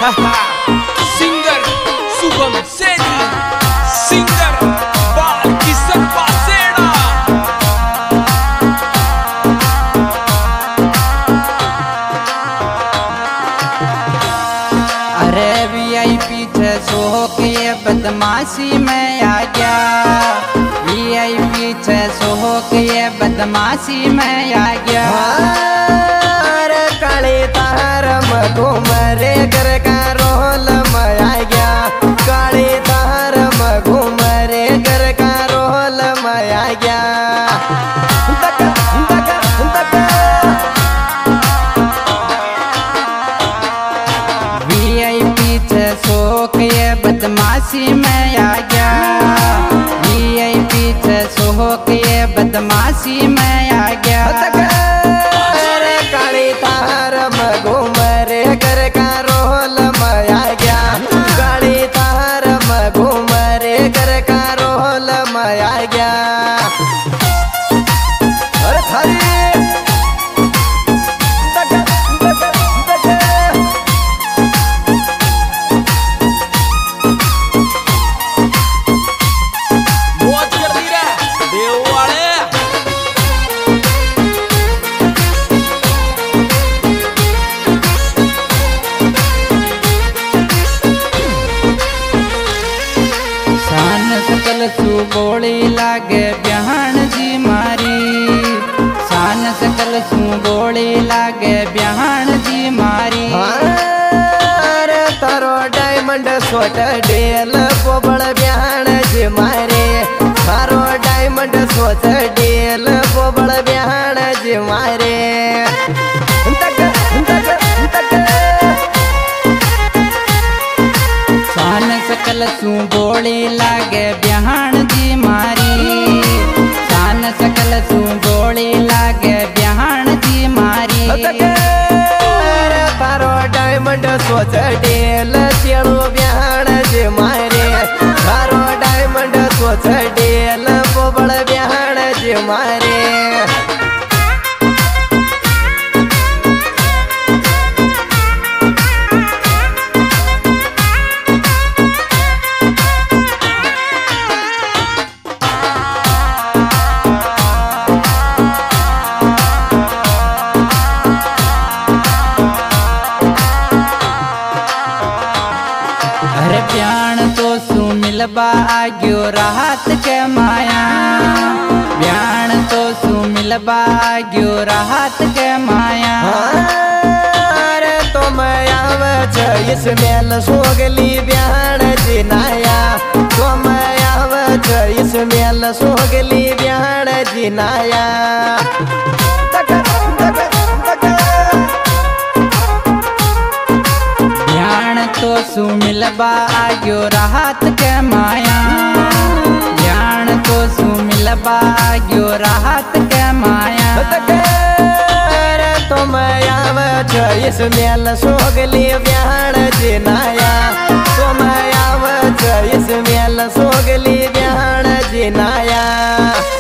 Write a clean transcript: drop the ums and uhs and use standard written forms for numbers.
Singer Shubham Saini, singer Balkishan Paseda. अरे VIP 600 के बदमाशी में आ गया, VIP 600 के बदमाशी में आ गया। अरे काली तार घूमरे घर का रोल में आ गया, काली तार घूमरे घर का रोल में आ गया। VIP 600 के बदमाशी में आ गया, VIP 600 के बदमाशी में आ गया। अरे काली तार घूमरे घर का रोल में आ गया, काली तार घूमरे घर का रोल में आ गया। अरे थारी मौज कर दी रे देव वाले। शान सकल सु बोली लागे ब्याहन जी मारी, शान सकल सु बोली लागे ब्याहन जी मारी। अरे तारो डायमंड सोट डेल बोबड़ ब्याहन जी मारे, तारो डायमंड सोट डेल बोबड़ ब्याहन जी मारे। शान सकल सु बोली लागे ब्याहन जी मारी, शान सकल सु बोली लागे ब्याहन जी मारी। अरे तारो डायमंड सोच डेल चेड़ो ब्याहन जी मारे, तारो डायमंड सोच डेल बोबड़ ब्याहन जी मारे। अरे प्याण तो सु मिलबा आग्यो राहत के माया, प्याण तो सु मिलबा आग्यो राहत के माया। अरे तो मैं आवे छ इसमें सोगली ब्याहन जी नाया, तो मैं आवे छ इसमें सोगली ब्याहन जी नाया। प्याण तो सु मिलबा आग्यो राहत के माया, प्याण तो सु मिलबा आग्यो राहत के माया। अरे तो मैं आवे छ इसमें सोगली ब्याहन जी नाया, तो मैं आवे छ इसमें सोगली ब्याहन जी नाया।